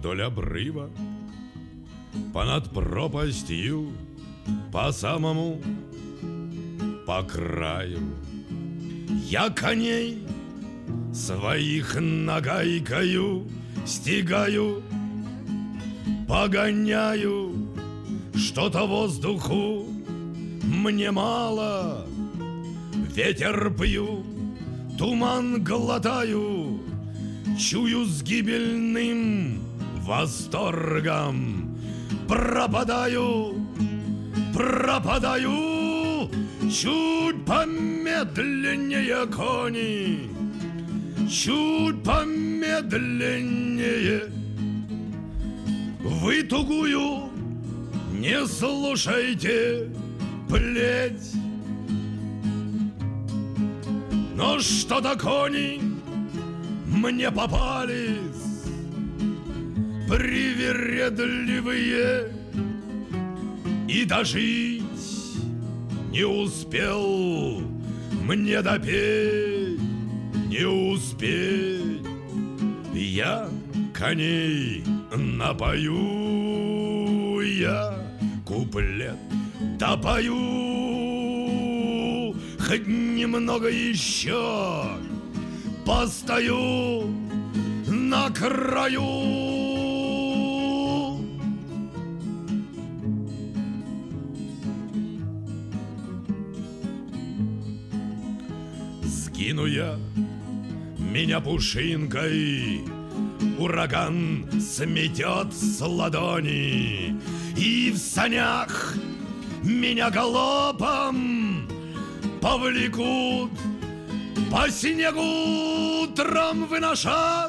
вдоль обрыва, понад пропастью, по самому, по краю. Я коней своих нагайкою стигаю, погоняю, что-то воздуху мне мало. Ветер пью, туман глотаю, чую с гибельным восторгом. Пропадаю, пропадаю, чуть помедленнее кони, чуть помедленнее. Вы тугую не слушайте плеть, но что-то кони мне попались привередливые, и дожить не успел мне допеть, не успеть. Я коней напою, я куплет допою, хоть немного еще постою на краю. Сгину я, меня пушинкой ураган сметет с ладони, и в санях меня галопом повлекут по снегу трамвы на шаг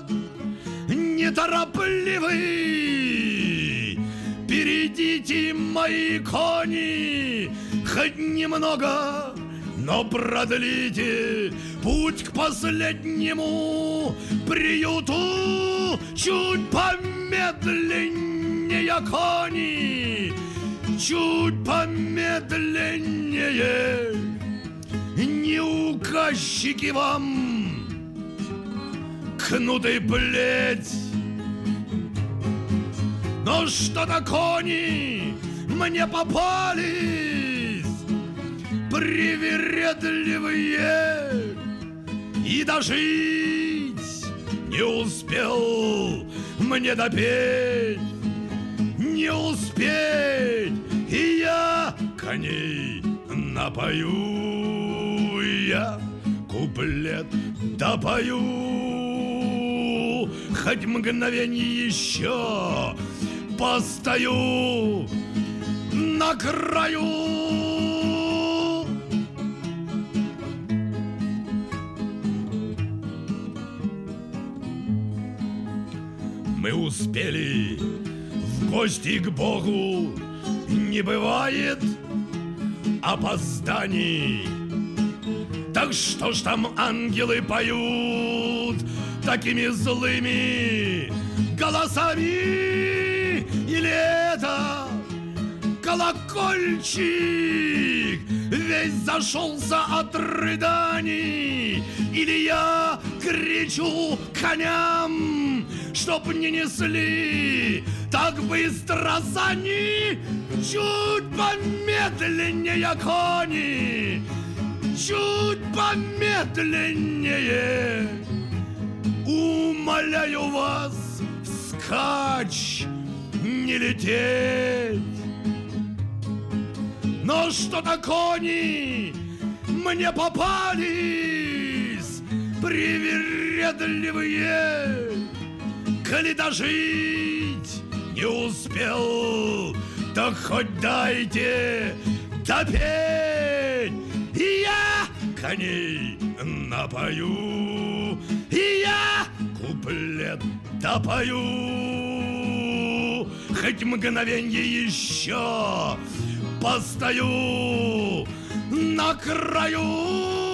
неторопливый. Перейдите, мои кони, хоть немного, но продлите путь к последнему приюту. Чуть помедленнее, кони, чуть помедленнее. Не указчики вам кнут и плеть, но что-то кони мне попались привередливые, и дожить не успел мне допеть, не успеть. И я коней напою, я куплет допою, хоть мгновенье еще постою на краю. Мы успели в гости к Богу, не бывает опозданий. Так что ж там ангелы поют такими злыми голосами? Или это колокольчик весь зашелся от рыданий? Или я кричу коням, чтоб не несли так быстро сани? Чуть помедленнее, кони, чуть помедленнее. Умоляю вас, вскачь не лететь. Но что-то кони мне попались привередливые. Коли дожить не успел, так хоть дайте допеть. И я коней напою, и я куплет допою, хоть мгновенье еще постою на краю.